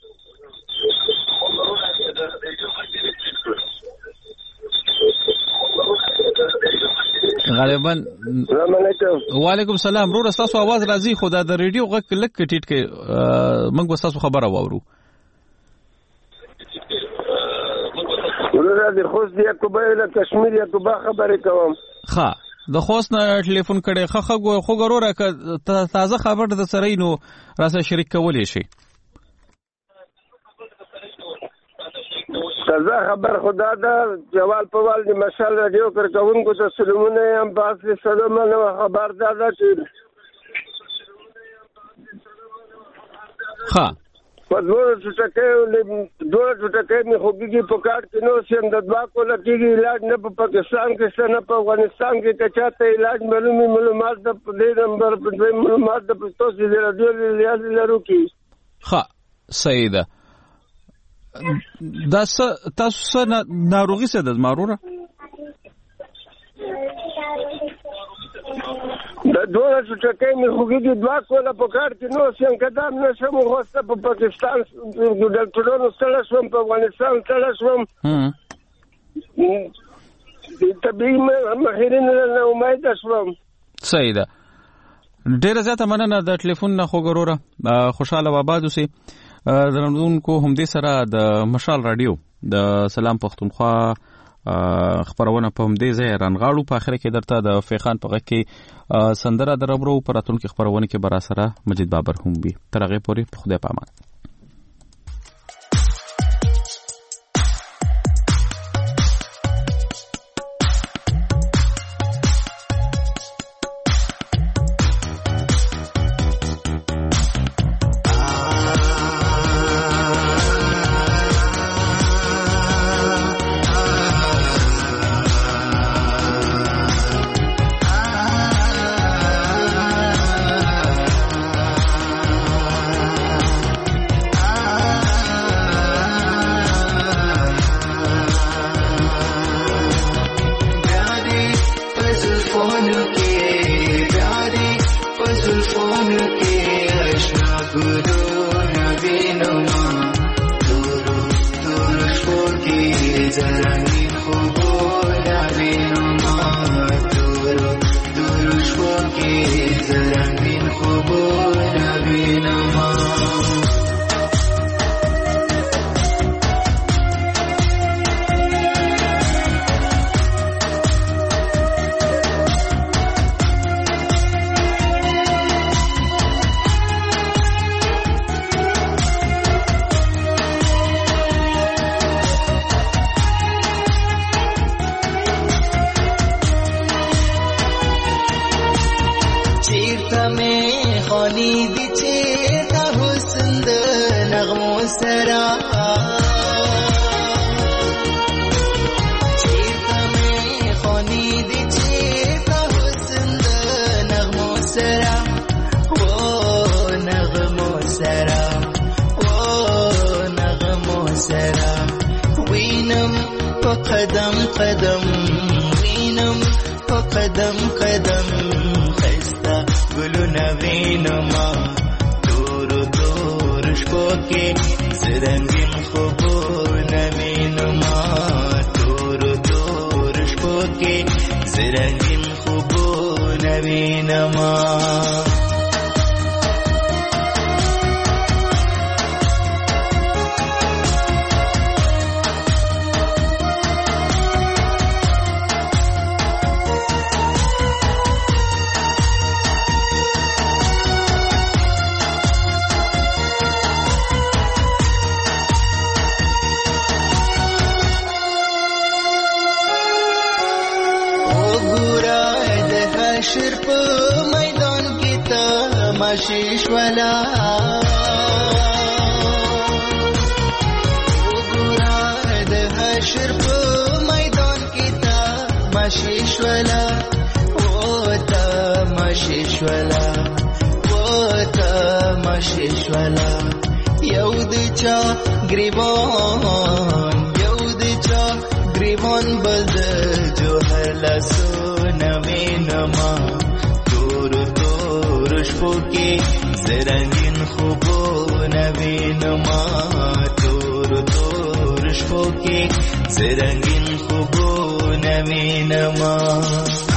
Speaker 1: غالبا
Speaker 4: السلام علیکم
Speaker 1: وعلیکم السلام ورور تاسو आवाज راځي خدا د ریډیو غږ لک ټیټ کې موږ تاسو خبره واورو
Speaker 4: ورور د خوست د یعقوبه له کشمیر یعقوبه خبرې کوم
Speaker 1: ها د خوست نه ټلیفون کړي خو ګورورا ک تازه خبر د سرینو راسه شریک کولې شي
Speaker 4: تازه خبر خدا دا جوال پوال د مشال رادیو کارکونکو ته سلامونه هم پاسه سلامونه خبر دادا چې
Speaker 1: ها
Speaker 4: په دوه ټکه می خوګي په کار کې نو سم د دوا کوله کېږي علاج نه په پاکستان کې نه په افغانستان کې کچاته علاج معلومات د دې نمبر په معلومات د پښتو سي رادیو ریاض لرو کې
Speaker 1: ها سیده دا تاسو ناروغي څه د ماروره
Speaker 4: د دوه ټکه می خوګي دوا کوله په کار کې نو سم قدم نشم غوسته په پاکستان د ډاکټرونو سره شوم په افغانستان سره شوم د طبيعي ماهرین نه امید شوم
Speaker 1: سیده ډیره زیاته مننه د ټلیفون نه خو ګوروره خوشاله آباد اوسئ درنونکو هم دې سره د مشال رادیو د سلام پښتونخوا خبرونه په هم دې ځای رانغاړو په اخر کې درته د فیخان په غږ کې سندره دربرو پر راتلونکو خبرونه کې برا سره مجید بابر هم وي تر هغه پورې په خدای پامان
Speaker 12: ششولا یو د چا گریبان گریبان بز جوهر لسو نوینما تور شپو کې زرنگین خوبو نوینما تور شپو کې زرنگین خوبو نوینما